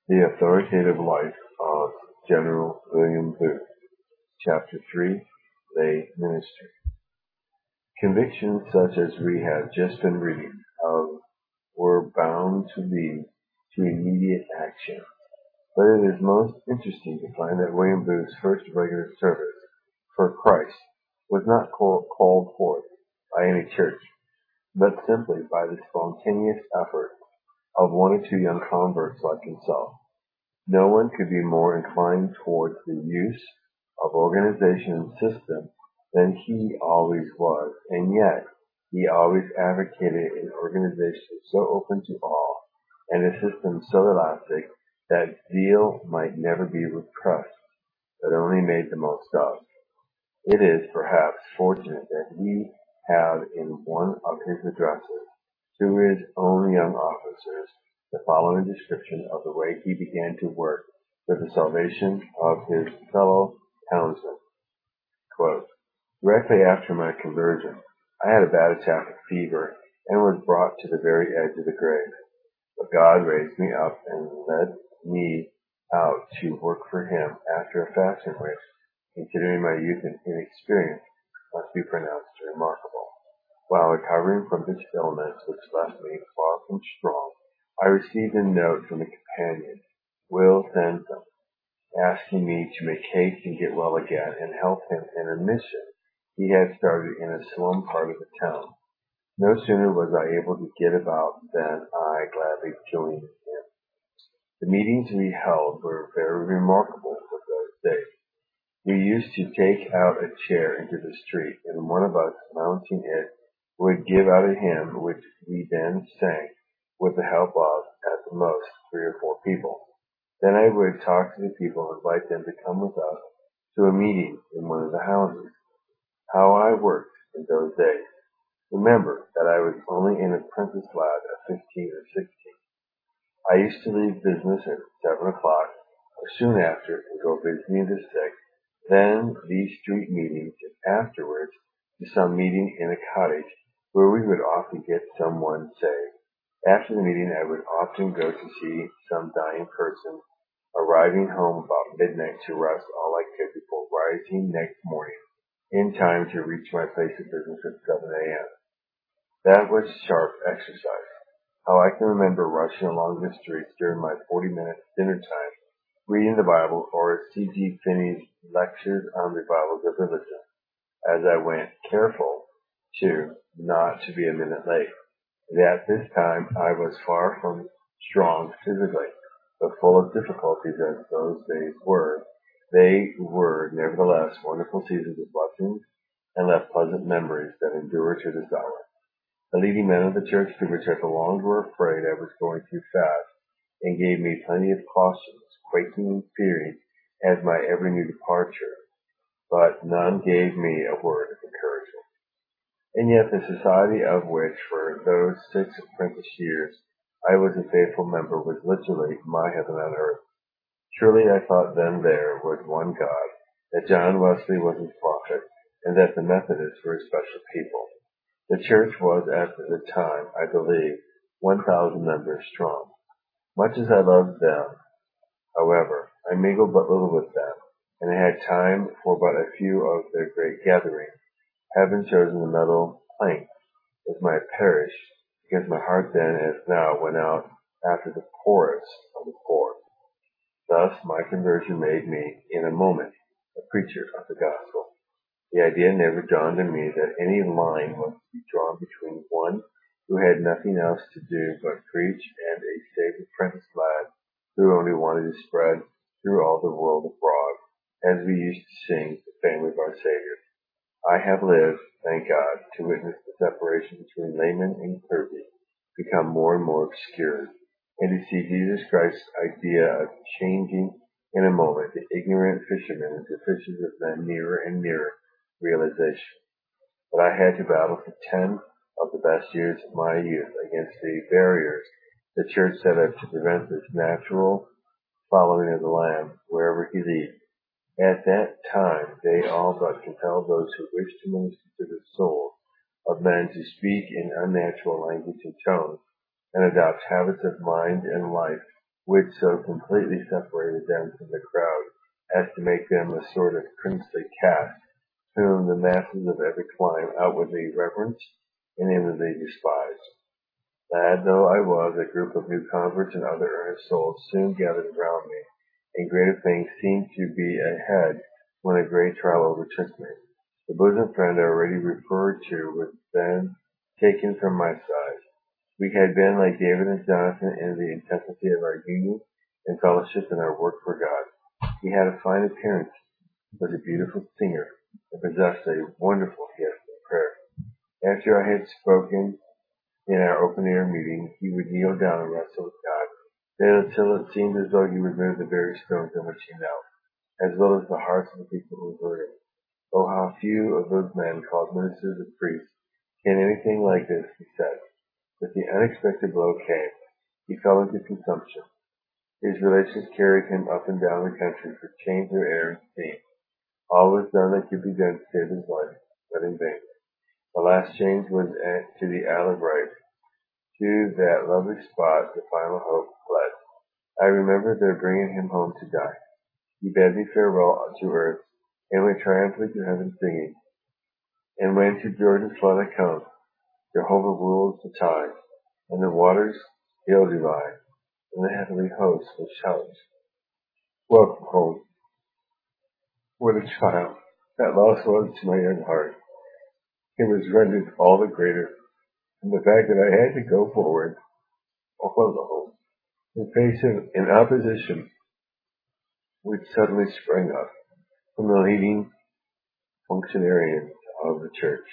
The Authoritative Life of General William Booth, Chapter 3, Lay Ministry. Convictions such as we have just been reading of were bound to lead to immediate action. But it is most interesting to find that William Booth's first regular service for Christ was not called forth by any church, but simply by the spontaneous effort of one or two young converts like himself. No one could be more inclined towards the use of organization and system than he always was, and yet he always advocated an organization so open to all and a system so elastic that zeal might never be repressed, but only made the most of. It is perhaps fortunate that we have in one of his addresses to his own young officers the following description of the way he began to work for the salvation of his fellow townsmen. Quote, Directly after my conversion, I had a bad attack of fever and was brought to the very edge of the grave. But God raised me up and led me out to work for him after a fashion which, considering my youth and inexperience, must be pronounced remarkable. While recovering from this illness which left me far from strong, I received a note from a companion, Will Sansom, asking me to make haste and get well again and help him in a mission he had started in a slum part of the town. No sooner was I able to get about than I gladly joined him. The meetings we held were very remarkable for those days. We used to take out a chair into the street, and one of us, mounting it, would give out a hymn which we then sang, with the help of, at the most, 3 or 4 people. Then I would talk to the people and invite them to come with us to a meeting in one of the houses. How I worked in those days! Remember that I was only an apprentice lad of 15 or 16. I used to leave business at 7 o'clock, or soon after, and go visiting the sick, then these street meetings, and afterwards to some meeting in a cottage where we would often get someone saved. After the meeting I would often go to see some dying person, arriving home about midnight to rest all I could before rising next morning in time to reach my place of business at 7 a.m. That was sharp exercise. How I can remember rushing along the streets during my 40-minute dinner time, reading the Bible or C.G. Finney's lectures on the Bibles of religion, as I went, careful, too, not to be a minute late. And at this time I was far from strong physically, but full of difficulties as those days were. They were, nevertheless, wonderful seasons of blessings and left pleasant memories that endure to this hour. The leading men of the church to which I belonged were afraid I was going too fast, and gave me plenty of cautions, quaking and fearing as my every new departure, but none gave me a word of encouragement. And yet the society of which for those 6 apprentice years I was a faithful member was literally my heaven on earth. Surely I thought then there was one God, that John Wesley was his prophet, and that the Methodists were his special people. The church was at the time, I believe, 1,000 members strong. Much as I loved them, however, I mingled but little with them, and I had time for but a few of their great gatherings, having chosen the Meadow Plank as my parish, because my heart then as now went out after the poorest of the poor. Thus my conversion made me, in a moment, a preacher of the gospel. The idea never dawned on me that any line was to be drawn between one who had nothing else to do but preach and a saved apprentice lad who only wanted to spread through all the world abroad, as we used to sing the family of our Savior. I have lived, thank God, to witness the separation between layman and clergy become more and more obscured, and to see Jesus Christ's idea of changing in a moment the ignorant fishermen into fishers of men nearer and nearer realization. But I had to battle for 10 of the best years of my youth against the barriers the church set up to prevent this natural following of the Lamb wherever he leads. At that time they all but compelled those who wished to minister to the souls of men to speak in unnatural language and tones, and adopt habits of mind and life which so completely separated them from the crowd as to make them a sort of princely caste, whom the masses of every clime outwardly reverenced and inwardly despised. Lad though I was, a group of new converts and other earnest souls soon gathered around me, and greater things seemed to be ahead when a great trial overtook me. The bosom friend already referred to was then taken from my side. We had been like David and Jonathan in the intensity of our union and fellowship in our work for God. He had a fine appearance, was a beautiful singer, and possessed a wonderful gift of prayer. After I had spoken in our open-air meeting, he would kneel down and wrestle with God, then until it seemed as though he would move the very stones on which he knelt, as well as the hearts of the people who heard him. Oh, how few of those men called ministers or priests can anything like this, he said. But the unexpected blow came. He fell into consumption. His relations carried him up and down the country for change of air and steam. All was done that could be done to save his life, but in vain. The last change was to the Isle of Wight. To that lovely spot the final hope fled. I remember their bringing him home to die. He bade me farewell to earth, and went triumphantly to heaven singing. And when to Jordan's flood I come, Jehovah rules the tides, and the waters he'll divide, and the heavenly hosts will shout, welcome home. What a child that loss was to my young heart. It was rendered all the greater from the fact that I had to go forward, all alone, in face of an opposition which suddenly sprang up from the leading functionaries of the church.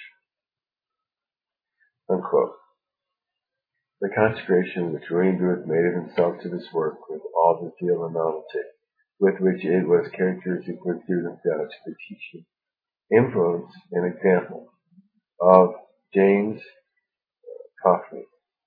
Unquote. The consecration which William Booth made of himself to this work, with all the zeal and novelty with which it was characteristic for a student of God to be teaching, influence and example of James Coffey,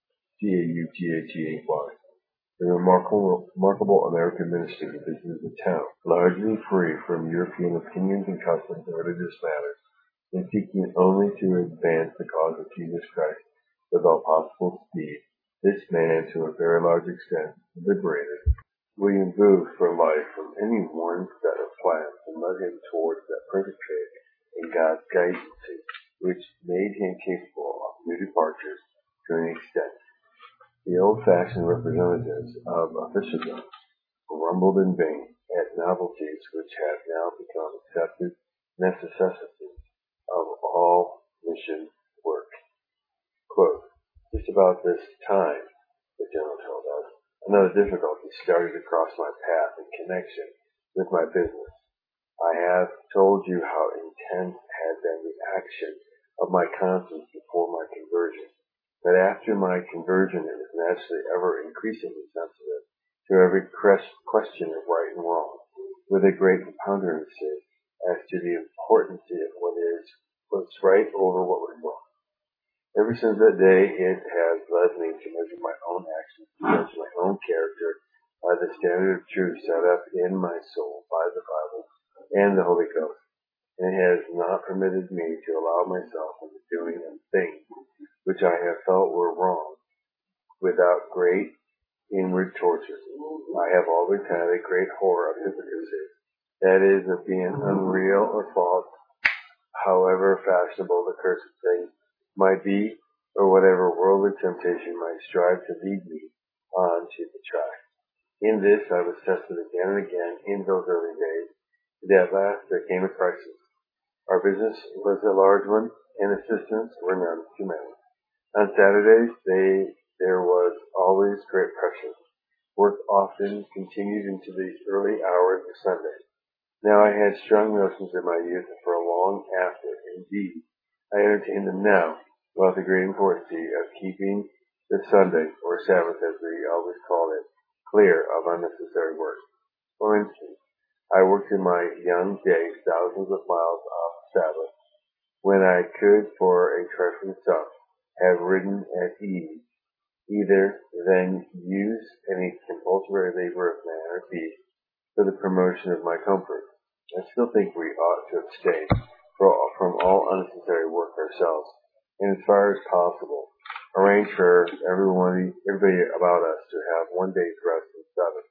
Caughey, the remarkable American minister who visited the town, largely free from European opinions and customs and religious matters, and seeking only to advance the cause of Jesus Christ with all possible speed. This man, to a very large extent, liberated William Booth for life from any one set of plans and led him towards that perfect faith in God's guidance which made him capable of new departures to an extent. The old-fashioned representatives of officialdom grumbled in vain at novelties which have now become accepted necessities of all mission work. Quote, just about this time, the general told us, another difficulty started across my path in connection with my business. I have told you how intense had been the action of my conscience before my conversion, but after my conversion it was naturally ever increasingly sensitive to every question of right and wrong, with a great preponderancy as to the importance of what's right over what was wrong. Ever since that day, it has led me to measure my own actions, to judge my own character by the standard of truth set up in my soul by the Bible and the Holy Ghost, and it has not permitted me to allow myself into doing things which I have felt were wrong, without great inward torture. I have always had a great horror of hypocrisy, that is, of being unreal or false, however fashionable the cursed thing might be, or whatever worldly temptation might strive to lead me on to the track. In this I was tested again and again in those early days, and at last there came a crisis. Our business was a large one, and assistants were none too many. On Saturdays there was always great pressure. Work often continued into the early hours of Sunday. Now I had strong notions in my youth, and for a long after, indeed, I entertain them now, about the great importance of keeping the Sunday, or Sabbath as we always called it, clear of unnecessary work. For instance, I worked in my young days thousands of miles off Sabbath, when I could, for a trifling sum, have ridden at ease, either than use any compulsory labor of man or beast for the promotion of my comfort. I still think we ought to abstain from all unnecessary work ourselves, and as far as possible, arrange for everybody about us to have one day's rest in 7.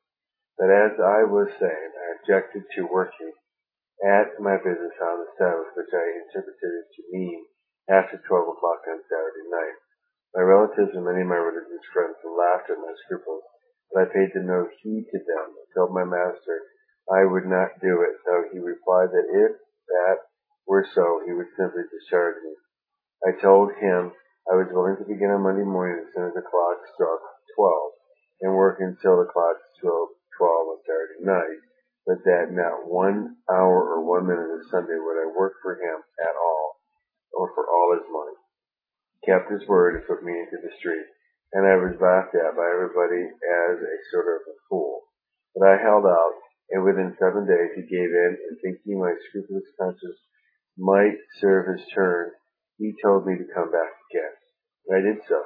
But as I was saying, I objected to working at my business on the Sabbath, which I interpreted to mean after 12 o'clock on Saturday night. My relatives and many of my religious friends laughed at my scruples, but I paid no heed to them. I told my master I would not do it, so he replied that if that were so, he would simply discharge me. I told him I was willing to begin on Monday morning as soon as the clock struck 12, and work until the clock struck 12 on Saturday night, but that not 1 hour or 1 minute of Sunday would I work for him at all, or for all his money. He kept his word and put me into the street, and I was laughed at by everybody as a sort of a fool. But I held out, and within 7 days he gave in, and thinking my scrupulous conscience might serve his turn, he told me to come back again. I did so,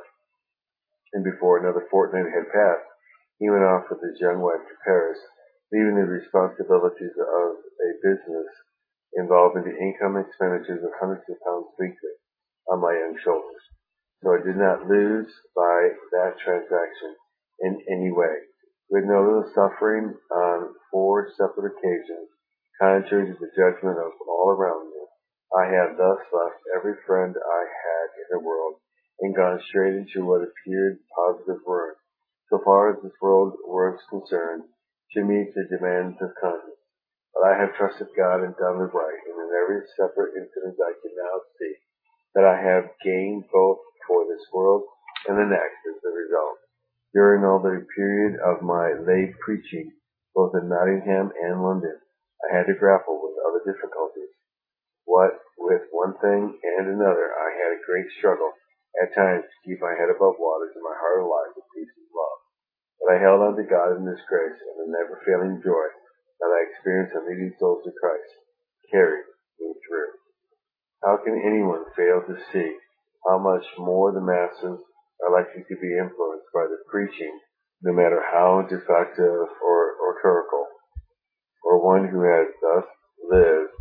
and before another fortnight had passed, he went off with his young wife to Paris, leaving the responsibilities of a business involving the income and expenditures of hundreds of pounds weekly on my young shoulders. So I did not lose by that transaction in any way. With no little suffering on 4 separate occasions, contrary to the judgment of all around me, I had thus left every friend I had in the world and gone straight into what appeared positive ruin, so far as this world was concerned, to meet the demands of conscience. But I have trusted God and done the right, and in every separate incident I can now see that I have gained both for this world and the next as the result. During all the period of my lay preaching, both in Nottingham and London, I had to grapple with other difficulties. What with one thing and another, I had a great struggle at times to keep my head above water and my heart alive with peace and love. But I held on to God in His grace, and the never-failing joy that I experienced in leading souls to Christ carried me through. How can anyone fail to see how much more the masses are likely to be influenced by the preaching, no matter how defective or rhetorical, or one who has thus lived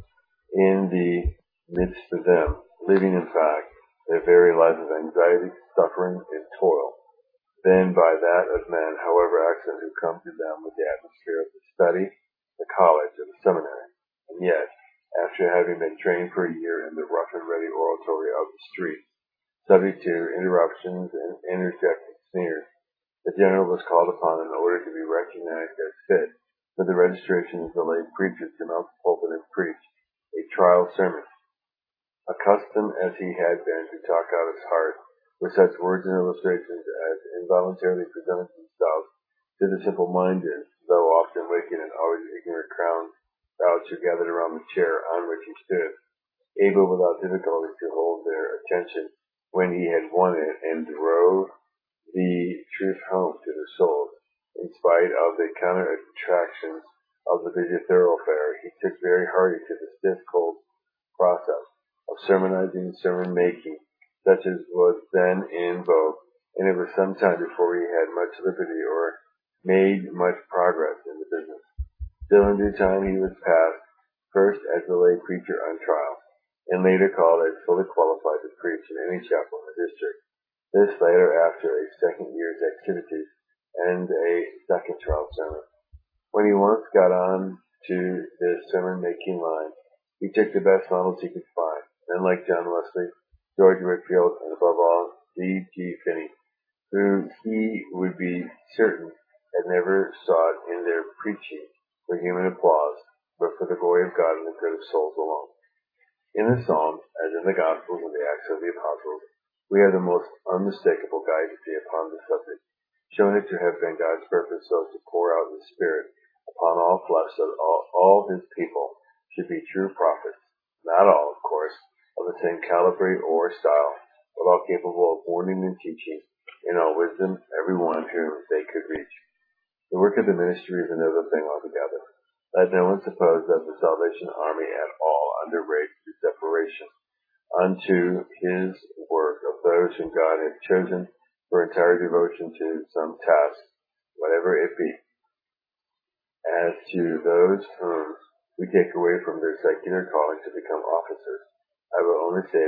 in the midst of them, living in fact their very life of anxiety, suffering, and toil, than by that of men, however excellent, who come to them with the atmosphere of the study, the college, or the seminary, and yet, after having been trained for a year in the rough and ready oratory of the street, subject to interruptions and interjected sneers, the general was called upon in order to be recognized as fit for the registration of the lay preacher to mount the pulpit and preach a trial sermon. Accustomed as he had been to talk out his heart with such words and illustrations as involuntarily presented themselves to the simple-minded, though often wicked and always ignorant crowds who gathered around the chair on which he stood, able without difficulty to hold their attention when he had won it and drove the truth home to their souls. In spite of the counter-attractions of the busy thoroughfare, he took very hearty to the stiff, cold process of sermonizing and sermon-making, such as was then in vogue, and it was some time before he had much liberty or made much progress in the business. Still in due time he was passed, first as a lay preacher on trial, and later called as fully qualified to preach in any chapel in the district. This later after a second year's activities and a second trial sermon. When he once got on to this sermon-making line, he took the best models he could find, men like John Wesley, George Whitefield, and above all, C.G. Finney, who he would be certain had never sought in their preaching for human applause, but for the glory of God and the good of souls alone. In the Psalms, as in the Gospels and the Acts of the Apostles, we have the most unmistakable guidance upon the subject, showing it to have been God's purpose so to pour out His Spirit upon all flesh, so that all His people should be true prophets, not all, of course, of the same caliber or style, but all capable of warning and teaching, in all wisdom, every one whom they could reach. The work of the ministry is another thing altogether. Let no one suppose that the Salvation Army at all underrates the separation unto His work of those whom God has chosen for entire devotion to some task, whatever it be. As to those whom we take away from their secular calling to become officers, I will only say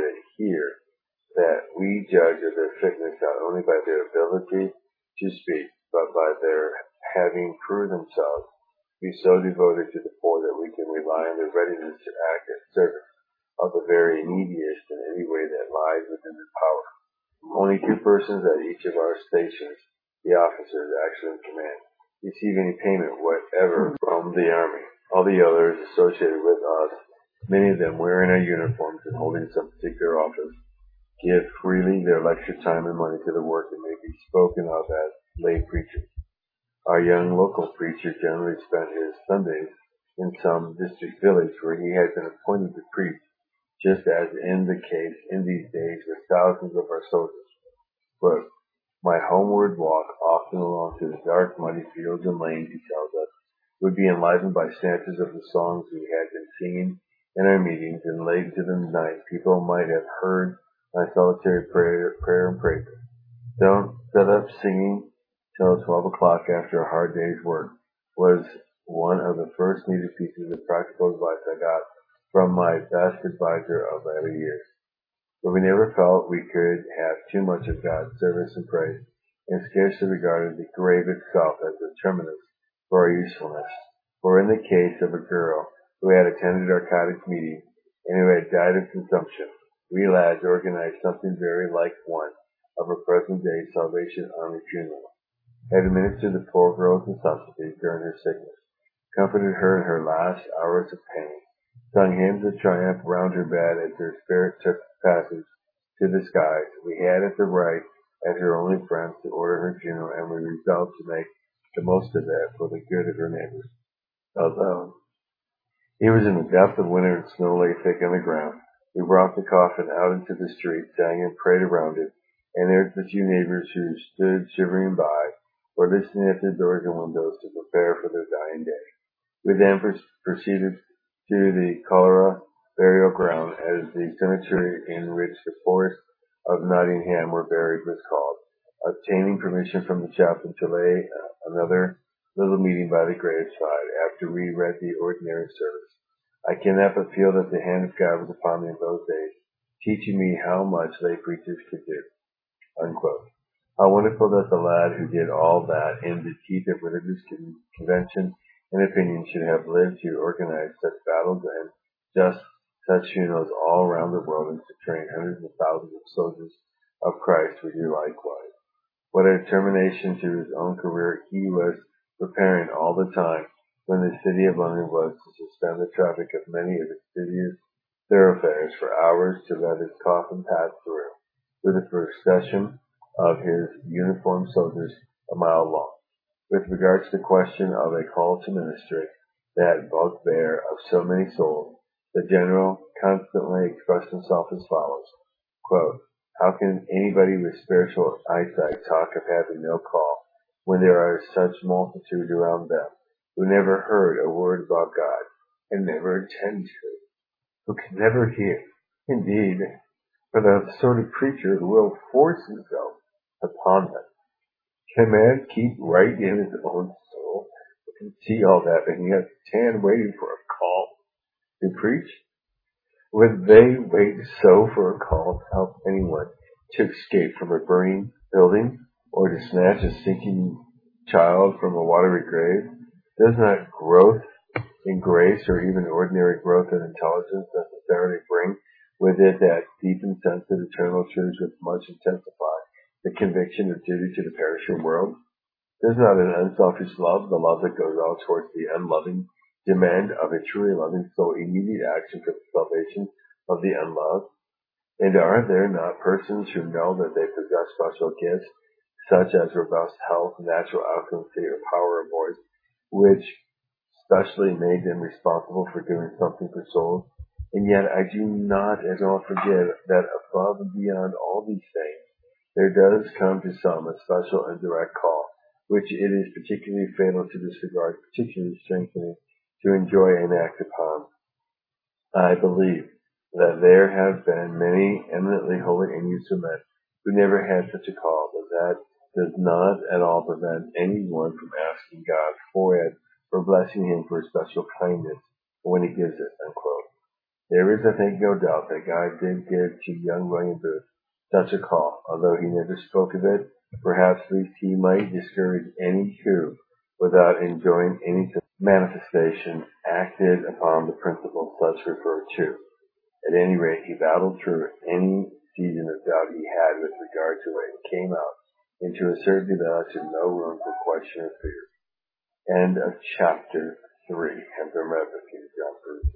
that we judge of their fitness not only by their ability to speak, but by their having proved themselves be so devoted to the poor that we can rely on their readiness to act in service of the very neediest in any way that lies within their power. Only 2 persons at each of our stations, the officers actually in command, receive any payment whatever from the army. All the others associated with us, many of them wearing our uniforms and holding some particular office, give freely their lecture time and money to the work and may be spoken of as lay preachers. Our young local preacher generally spent his Sundays in some district village where he had been appointed to preach, just as in the case in these days with thousands of our soldiers. But my homeward walk, often along through the dark, muddy fields and lanes, he tells us, would be enlivened by snatches of the songs we had been singing in our meetings, and late into the night people might have heard my solitary prayer and praise. Don't set up singing till 12 o'clock after a hard day's work was one of the first needed pieces of practical advice I got from my best advisor of latter years. But we never felt we could have too much of God's service and praise, and scarcely regarded the grave itself as the terminus for our usefulness. For in the case of a girl who had attended our cottage meeting and who had died of consumption, we lads organized something very like one of her present-day Salvation Army funeral, had administered the poor girl's necessities during her sickness, comforted her in her last hours of pain, sung hymns of triumph round her bed as her spirit took passage to the skies. We had it the right, as her only friends, to order her funeral, and we resolved to make the most of that for the good of her neighbors. Although it was in the depth of winter and snow lay thick on the ground, we brought the coffin out into the street, sang and prayed around it, and there the few neighbors who stood shivering by were listening at their doors and windows to prepare for their dying day. We then proceeded to the Cholera burial ground, as the cemetery in which the poorest of Nottingham were buried was called, obtaining permission from the chaplain to lay another little meeting by the graveside after we read the ordinary service. I cannot but feel that the hand of God was upon me in those days, teaching me how much lay preachers could do. Unquote. How wonderful that the lad who did all that in the teeth of religious convention and opinion should have lived to organize such battles and just such funerals all around the world, and to train hundreds of thousands of soldiers of Christ would do likewise. What a determination to his own career he was preparing all the time when the city of London was to suspend the traffic of many of its busiest thoroughfares for hours to let his coffin pass through, with a procession of his uniformed soldiers a mile long. With regard to the question of a call to ministry, that bugbear of so many souls, the general constantly expressed himself as follows, quote, how can anybody with spiritual eyesight talk of having no call when there are such multitude around them who never heard a word about God and never intend to, who can never hear? Indeed, for the sort of preacher who will force himself upon them. Can a man keep right in his own soul? Who can see all that and yet stand waiting for a call to preach? Would they wait so for a call to help anyone to escape from a burning building or to snatch a sinking child from a watery grave? Does not growth in grace or even ordinary growth in intelligence necessarily bring with it that deep and sensitive eternal truths which much intensify the conviction of duty to the perishing world? Does not an unselfish love, the love that goes out towards the unloving, demand of a truly loving soul immediate action for the salvation of the unloved? And are there not persons who know that they possess special gifts, such as robust health, natural eloquency, or power of voice, which specially made them responsible for doing something for souls? And yet I do not at all forget that above and beyond all these things, there does come to some a special and direct call, which it is particularly fatal to disregard, particularly strengthening to enjoy and act upon. I believe that there have been many eminently holy and useful men who never had such a call, but that does not at all prevent anyone from asking God for it, or blessing him for his special kindness when he gives it. Unquote. There is, I think, no doubt that God did give to young William Booth such a call, although he never spoke of it. Perhaps least he might discourage any who, without enjoying any manifestation manifestation acted upon the principles thus referred to. At any rate, he battled through any season of doubt he had with regard to it and came out into a certainty that left him no room for question or fear. End of chapter 3. And from Rev. John Bruce.